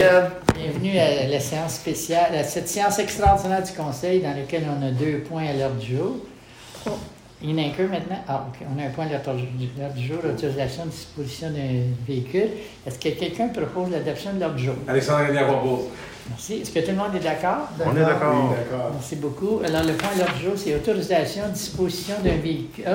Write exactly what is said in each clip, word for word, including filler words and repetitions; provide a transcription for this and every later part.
Jacob. Bienvenue à la séance spéciale, à cette séance extraordinaire du Conseil dans laquelle on a deux points à l'ordre du jour. Il y en a qu'un maintenant. Ah, OK. On a un point à l'ordre du jour, l'autorisation de disposition d'un véhicule. Est-ce que quelqu'un propose l'adoption de l'ordre du jour? Alexandre Rénier propose. Merci. Est-ce que tout le monde est d'accord? On est d'accord. Oui, d'accord. Merci beaucoup. Alors, le point à l'ordre du jour, c'est autorisation de disposition d'un véhicule.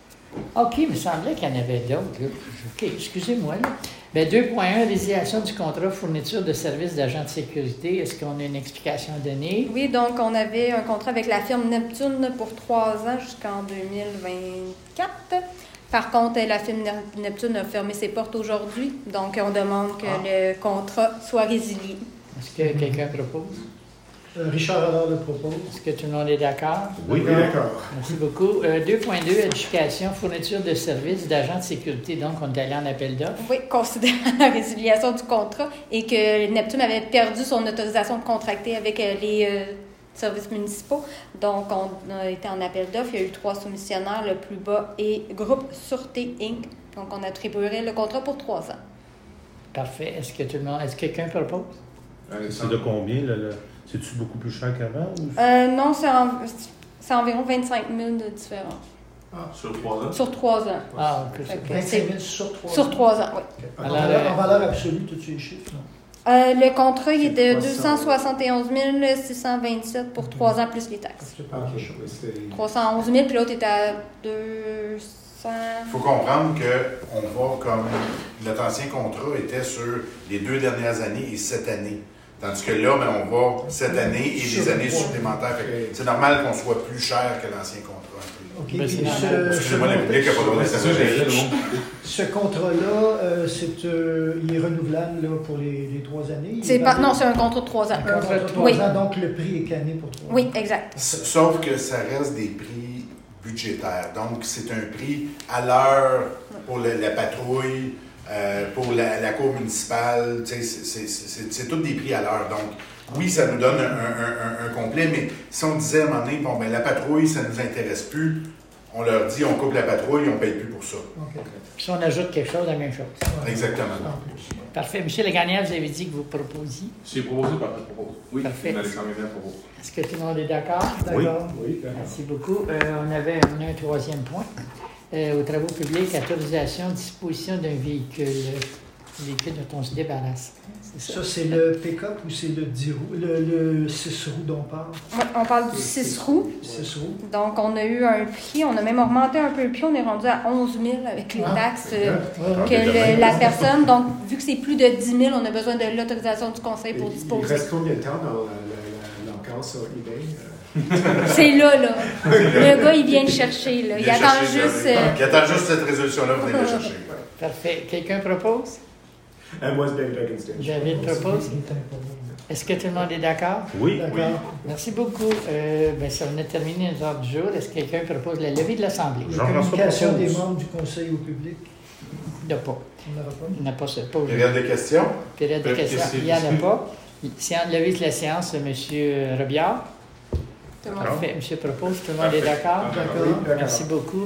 Ah, OK, il me semblait qu'il y en avait d'autres. là. OK, excusez-moi. Là. Bien, deux point un, résiliation du contrat fourniture de services d'agents de sécurité. Est-ce qu'on a une explication à donner? Oui, donc on avait un contrat avec la firme Neptune pour trois ans jusqu'en deux mille vingt-quatre. Par contre, la firme Neptune a fermé ses portes aujourd'hui, donc on demande que ah. le contrat soit résilié. Est-ce que quelqu'un propose? Euh, Richard Allard le propose. Est-ce que tout le monde est d'accord? Oui, Oui, d'accord. Merci beaucoup. Euh, deux point deux, éducation, fourniture de services d'agents de sécurité. Donc, on est allé en appel d'offres. Oui, considérant la résiliation du contrat et que Neptune avait perdu son autorisation de contracter avec euh, les euh, services municipaux. Donc, on a été en appel d'offres. Il y a eu trois soumissionnaires. Le plus bas est Groupe Sûreté Incorporée. Donc, on attribuerait le contrat pour trois ans. Parfait. Est-ce que tout le monde... Est-ce que quelqu'un propose? c'est de combien? Là, là? C'est-tu beaucoup plus cher qu'avant? Ou... Euh, non, c'est, en, c'est environ vingt-cinq mille de différence. Ah, sur trois ans? Sur trois ans. Ah, OK. Fait que vingt-cinq mille sur trois Sur ans. trois ans, oui. Okay. En, Alors, valeur, euh, en valeur absolue, tous ces chiffres, non? Euh, le contrat, il est de C'est deux cent soixante et onze mille six cent vingt-sept pour trois ans plus les taxes. C'est pas Ok, grand-chose. oui, c'était- trois cent onze mille, puis l'autre est à deux cents... Il faut comprendre qu'on va comme notre ancien contrat était sur les deux dernières années et sept années. Tandis que là, ben, on va cette année et des années supplémentaires. Fait que c'est normal qu'on soit plus cher que l'ancien contrat. OK. Ben, c'est Puis normal. ce, Excusez-moi, le public n'a pas le droit de C'est ça, j'allais dire, s'amuser. non? ce contrat-là, euh, c'est, euh, il est renouvelable là, pour les, les trois années? Il C'est est pas, basé- non, c'est un contrat de trois ans. Un contrat de trois Oui. ans, donc le prix est canné pour trois ans. Oui, exact. Sauf que ça reste des prix budgétaires. Donc, c'est un prix à l'heure pour le- la patrouille, euh, pour la, la cour municipale. Tu sais, C'est, c'est, c'est, c'est tous des prix à l'heure. Donc, oui, ça nous donne un, un, un, un complet, mais si on disait à un moment donné, bon, ben, la patrouille, ça ne nous intéresse plus, on leur dit, on coupe la patrouille, on ne paye plus pour ça. OK. Puis si on ajoute quelque chose, la même chose. Ouais. Exactement. En plus. Parfait. Monsieur le gagnant, vous avez dit que vous proposiez. C'est proposé par le propose. Oui, Parfait. Alexandre Rénier propose. Est-ce que tout le monde est d'accord? D'accord. Oui, d'accord. Merci beaucoup. Euh, on avait on a un troisième point. Euh, aux travaux publics, autorisation, disposition d'un véhicule. Un véhicule dont on se débarrasse. C'est ça. Ça, c'est le pick-up ou c'est le dix roues, le, le six roues dont on parle? Oui, on parle du six roues. six roues. Donc, on a eu un prix, on a même augmenté un peu le prix, on est rendu à onze mille avec les Ah, taxes c'est euh, bien. Ouais, ouais. que le- la personne. Donc, vu que c'est plus de dix mille, on a besoin de l'autorisation du conseil pour Il disposer. reste combien de temps dans la- la- la- l'enquête sur eBay? euh? C'est là, là. Le gars, il vient le chercher, là. Il Vient attend chercher, juste... euh, euh, Il attend juste cette résolution-là, vous venez le chercher. Parfait. Quelqu'un propose? And moi, c'est David Huggins. David propose. Est-ce que tout le monde est d'accord? Oui. D'accord. Merci beaucoup. Euh, ben, ça venait de terminer notre ordre du jour. Est-ce que quelqu'un propose la levée de l'Assemblée? La Jean-François communication propose. des membres du conseil au public, Il n'y en a pas. on n'aura pas. Il n'y en a pas. C'est pas aujourd'hui. Période de questions? Période de Période de questions. questions. Il n'y en a pas. C'est levé de la séance, M. Robillard. tout le monde Parfait. M. propose. Tout le monde est d'accord? D'accord. Merci beaucoup.